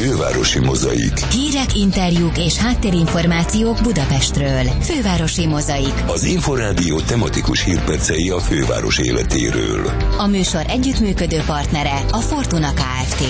Fővárosi mozaik. Hírek, interjúk és háttérinformációk Budapestről. Fővárosi mozaik. Az Inforádió tematikus hírpercei a főváros életéről. A műsor együttműködő partnere a Fortuna Kft.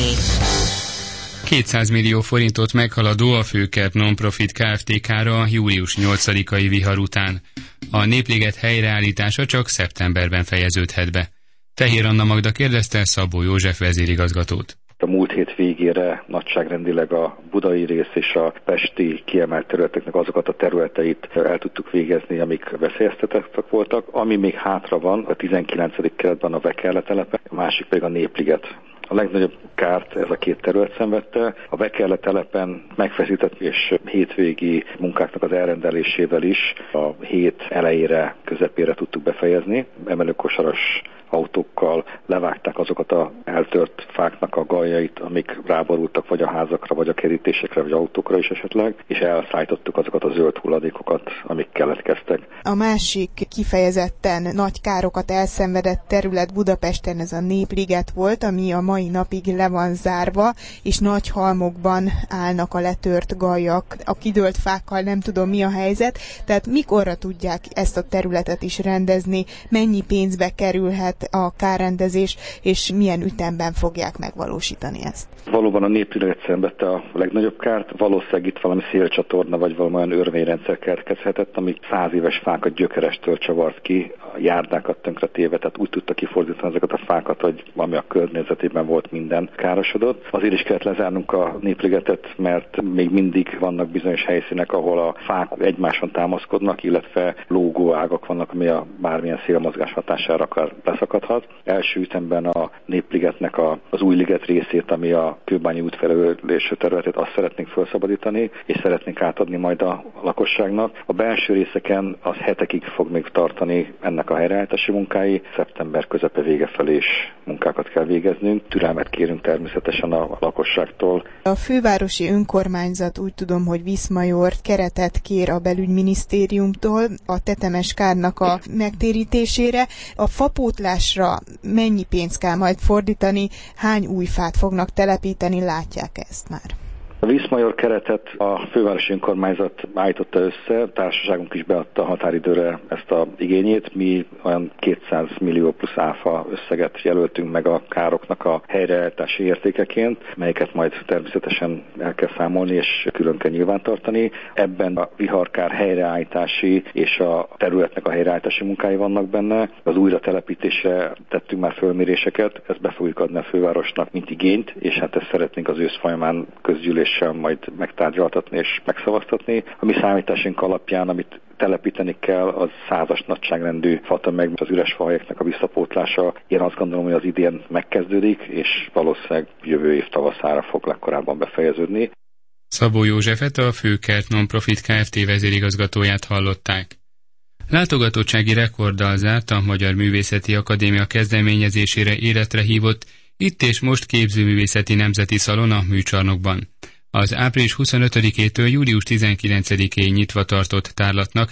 200 millió forintot meghaladó a Főkert Non-Profit Kft-kára július 8-ai vihar után. A Népliget helyreállítása csak szeptemberben fejeződhet be. Fehér Anna Magda kérdezte Szabó József vezérigazgatót. A múlt hét végére nagyságrendileg a budai rész és a pesti kiemelt területeknek azokat a területeit el tudtuk végezni, amik veszélyeztetettek voltak. Ami még hátra van, a 19. keretben a Vekerle telepe, a másik pedig a Népliget. A legnagyobb kárt ez a két terület szenvedte. A Vekerle telepen megfeszített és hétvégi munkáknak az elrendelésével is a hét elejére, közepére tudtuk befejezni. Emelőkosaras autókkal levágták azokat az eltört fáknak a galjait, amik ráborultak vagy a házakra, vagy a kerítésekre, vagy autókra is esetleg, és elszállítottuk azokat a zöld hulladékokat, amik keletkeztek. A másik kifejezetten nagy károkat elszenvedett terület Budapesten ez a Népliget volt, ami a mai napig le van zárva, és nagy halmokban állnak a letört gajak. A kidőlt fákkal nem tudom mi a helyzet, tehát mikorra tudják ezt a területet is rendezni, mennyi pénzbe kerülhet a kárrendezés, és milyen ütemben fogják megvalósítani ezt? Valóban a Népliget szenvedte a legnagyobb kárt, valószínűleg itt valami szélcsatorna vagy valamilyen örvényrendszer keletkezhetett, ami 100 éves fákat gyökerestől csavart ki, a járdákat tönkretéve, tehát úgy tudta kifordítani ezeket a fákat, hogy ami a környezetében volt minden károsodott. Azért is kellett lezárnunk a Népligetet, mert még mindig vannak bizonyos helyszínek, ahol a fák egymáson támaszkodnak, illetve lógó ágak vannak, ami a bármilyen szélmozgás hatására akár beszakadhat. Első ütemben a Népligetnek az új liget részét, ami a Kőbányi út felelőső területét, azt szeretnénk felszabadítani, és szeretnénk átadni majd a lakosságnak. A belső részeken az hetekig fog még tartani ennek a helyreállítási munkái. Szeptember közepe vége felé is munkákat kell végeznünk. Türelmet kérünk természetesen a lakosságtól. A fővárosi önkormányzat úgy tudom, hogy Viszmajor keretet kér a belügyminisztériumtól a tetemes kárnak a megtérítésére. A fapótlásra mennyi pénzt kell majd fordítani, hány új fát fognak telepíteni, látják ezt már? A Viszmajor keretet a fővárosi önkormányzat állította össze, a társaságunk is beadta a határidőre ezt az igényét. Mi olyan 200 millió plusz áfa összeget jelöltünk meg a károknak a helyreállítási értékeként, melyeket majd természetesen el kell számolni és külön kell nyilvántartani. Ebben a viharkár helyreállítási és a területnek a helyreállítási munkái vannak benne. Az újra telepítésre tettünk már fölméréseket, ezt be fogjuk adni a fővárosnak, mint igényt, és hát ezt szeretnénk az ősz folyamán közgyűlés majd megtárgyaltatni és megszavaztatni. A mi számításunk alapján, amit telepíteni kell, az 100-as nagyságrendű fatömeg, az üres fahelyeknek a visszapótlása. Én azt gondolom, hogy az idén megkezdődik, és valószínűleg jövő év tavaszára fog legkorábban befejeződni. Szabó Józsefet, a Főkert Non-Profit Kft. Vezérigazgatóját hallották. Látogatottsági rekorddal zárt a Magyar Művészeti Akadémia kezdeményezésére életre hívott Itt és Most képzőművészeti nemzeti szalon a Műcsarnokban. Az április 25-től július 19-ig nyitva tartott tárlatnak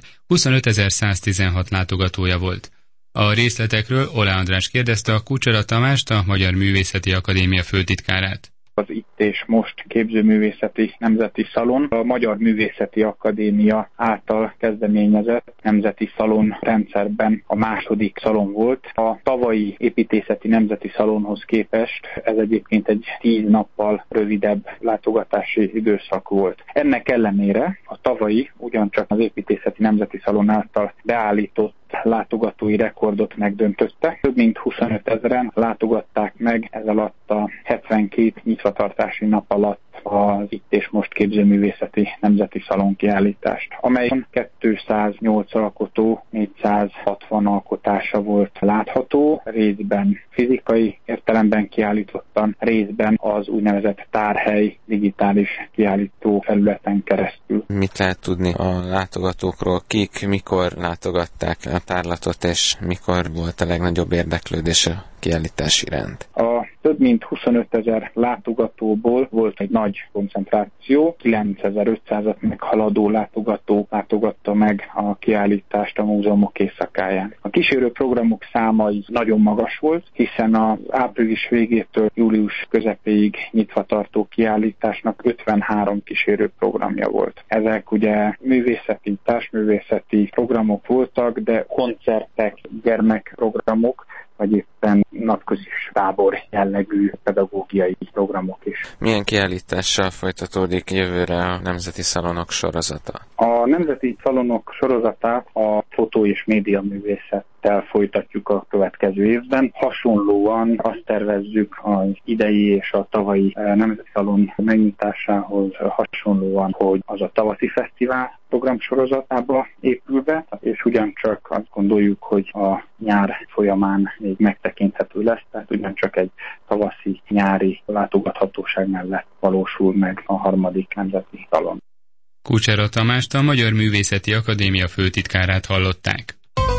25.116 látogatója volt. A részletekről Oláh András kérdezte a Kucsera Tamást, a Magyar Művészeti Akadémia főtitkárát. Az Itt és Most képzőművészeti nemzeti szalon a Magyar Művészeti Akadémia által kezdeményezett nemzeti szalon rendszerben a második szalon volt. A tavalyi építészeti nemzeti szalonhoz képest ez egyébként egy 10 nappal rövidebb látogatási időszak volt. Ennek ellenére a tavalyi ugyancsak az építészeti nemzeti szalon által beállított látogatói rekordot megdöntötte. Több mint 25 000-en látogatták meg ez alatt a 72 nyitvatartási nap alatt az Itt és Most képzőművészeti nemzeti szalon kiállítást, amelyen 208 alkotó, 460 alkotása volt látható, részben fizikai értelemben kiállítottan, részben az úgynevezett tárhely digitális kiállító felületen keresztül. Mit lehet tudni a látogatókról? Kik, mikor látogatták a tárlatot, és mikor volt a legnagyobb érdeklődés a kiállítás iránt? A Több mint 25 000 látogatóból volt egy nagy koncentráció, 9500-at meghaladó látogató látogatta meg a kiállítást a múzeumok éjszakáján. A kísérő programok száma is nagyon magas volt, hiszen az április végétől július közepéig nyitva tartó kiállításnak 53 kísérő programja volt. Ezek ugye művészeti, társművészeti programok voltak, de koncertek, gyermekprogramok, vagy éppen napközi tábor jellegű pedagógiai programok is. Milyen kiállítással folytatódik jövőre a Nemzeti Szalonok sorozata? A Nemzeti Szalonok sorozatát a fotó- és médiaművészettel folytatjuk a következő évben. Hasonlóan azt tervezzük az idei és a tavalyi Nemzeti Szalon megnyitásához hasonlóan, hogy az a tavaszi fesztivál programsorozatába épül be, és ugyancsak azt gondoljuk, hogy a nyár folyamán még megtekinthető lesz, tehát ugyancsak egy tavaszi-nyári látogathatóság mellett valósul meg a harmadik Nemzeti Szalon. Kucsera Tamást, a Magyar Művészeti Akadémia főtitkárát hallották.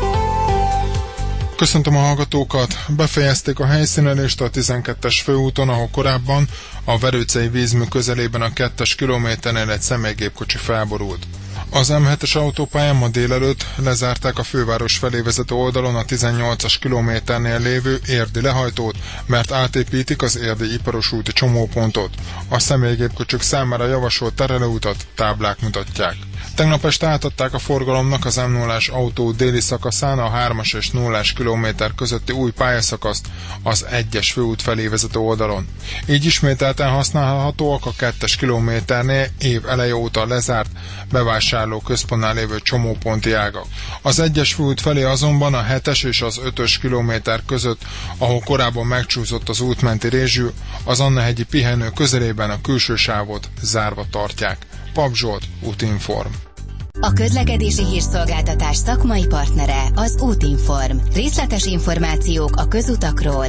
Köszöntöm a hallgatókat! Befejezték a helyszínelést a 12-es főúton, ahol korábban a Verőcei vízmű közelében a 2-es kilométernél egy személygépkocsi felborult. Az M7-es autópályán ma délelőtt lezárták a főváros felé vezető oldalon a 18-as kilométernél lévő érdi lehajtót, mert átépítik az érdi iparos úti csomópontot. A személygépkocsik számára javasolt terelőutat táblák mutatják. Tegnap este átadták a forgalomnak az M0-ás autó déli szakaszán a 3-as és 0-ás kilométer közötti új pályaszakaszt az 1-es főút felé vezető oldalon. Így ismételten használhatóak a 2-es kilométernél év eleje óta lezárt bevásárló központnál lévő csomóponti ágak. Az 1-es főút felé azonban a 7-es és az 5-ös kilométer között, ahol korábban megcsúszott az útmenti rézsű, az Annahegyi pihenő közelében a külső sávot zárva tartják. Pap Zsolt, Útinform. A közlekedési hírszolgáltatás szakmai partnere az Útinform. Részletes információk a közutakról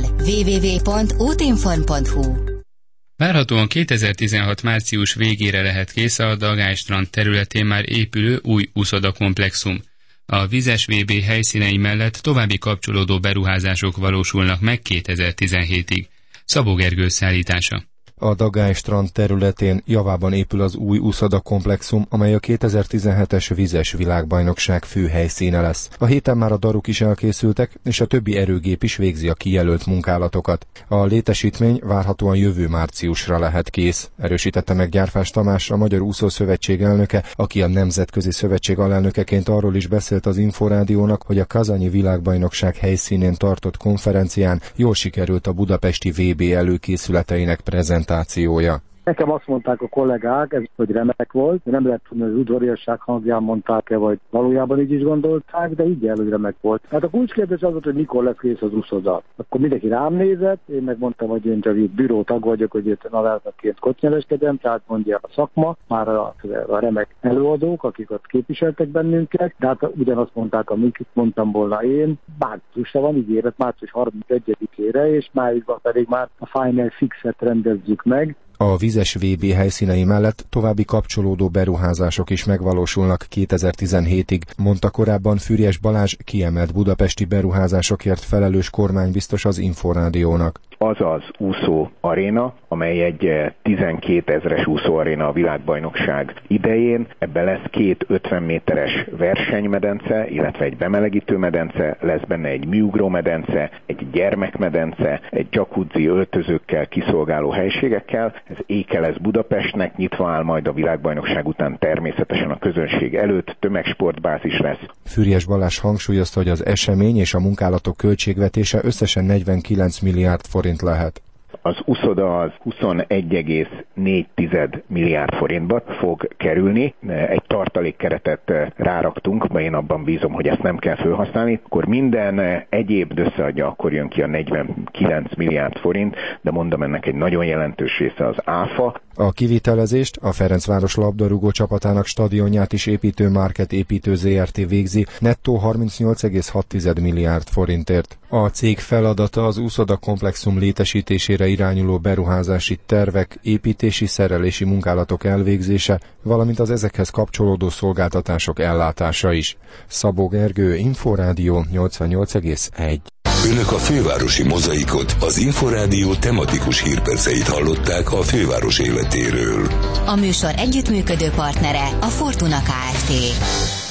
www.útinform.hu. Várhatóan 2016 március végére lehet kész a Dagály-strand területén már épülő új úszodakomplexum. A vizes VB helyszínei mellett további kapcsolódó beruházások valósulnak meg 2017-ig. Szabó Gergő szállítása. A Dagály-strand területén javában épül az új úszodakomplexum, amely a 2017-es vizes világbajnokság fő helyszíne lesz. A héten már a daruk is elkészültek, és a többi erőgép is végzi a kijelölt munkálatokat. A létesítmény várhatóan jövő márciusra lehet kész, erősítette meg Gyárfás Tamás, a Magyar Úszószövetség elnöke, aki a Nemzetközi Szövetség alelnökeként arról is beszélt az Inforádiónak, hogy a kazanyi világbajnokság helyszínén tartott konferencián jól sikerült a budapesti VB előkészületeinek prezentációja. Nekem azt mondták a kollégák, hogy remek volt, nem lehet tudni, hogy az udvariasság hangján mondták-e, vagy valójában így is gondolták, de így el, hogy remek volt. Hát a kulcskérdés az volt, hogy mikor lesz kész az úszoda. Akkor mindenki rám nézett, én megmondtam, hogy én csak itt bürótag vagyok, hogy itt alelnökként kocsnyereskedem, tehát mondja a szakma, már a remek előadók, akik ott képviseltek bennünket, de hát ugyanazt mondták, amiket mondtam volna én. Márciusra van ígéret, március 31-ére, és májusban pedig már a Final Fixet rendezzük meg. A vizes VB helyszínei mellett további kapcsolódó beruházások is megvalósulnak 2017-ig, mondta korábban Füriyes Balázs, kiemelt budapesti beruházásokért felelős kormánybiztos az Inforádiónak. Az az úszó aréna, amely egy 12 000-es úszóaréna a világbajnokság idején. Ebben lesz 2 50 méteres versenymedence, illetve egy bemelegítő medence, lesz benne egy műugró medence, egy gyermekmedence, egy jacuzzi öltözőkkel, kiszolgáló helységekkel. Ez éke lesz Budapestnek, nyitva áll majd a világbajnokság után természetesen a közönség előtt, tömegsportbázis lesz. Füriyes Balázs hangsúlyozta, hogy az esemény és a munkálatok költségvetése összesen 49 milliárd forint lehet. Az úszoda az 21,4 milliárd forintba fog kerülni. Egy tartalékkeretet ráraktunk, mert én abban bízom, hogy ezt nem kell felhasználni. Akkor minden egyéb összeadja, akkor jön ki a 49 milliárd forint, de mondom, ennek egy nagyon jelentős része az áfa. A kivitelezést a Ferencváros labdarúgó csapatának stadionját is építő Market építő ZRT végzi, nettó 38,6 milliárd forintért. A cég feladata az úszodakomplexum létesítésére irányuló beruházási tervek, építési, szerelési munkálatok elvégzése, valamint az ezekhez kapcsolódó szolgáltatások ellátása is. Szabó Gergő, Inforádió 88,1. Önök a fővárosi mozaikot, az Inforádió tematikus hírperceit hallották a főváros életéről. A műsor együttműködő partnere a Fortuna Kft.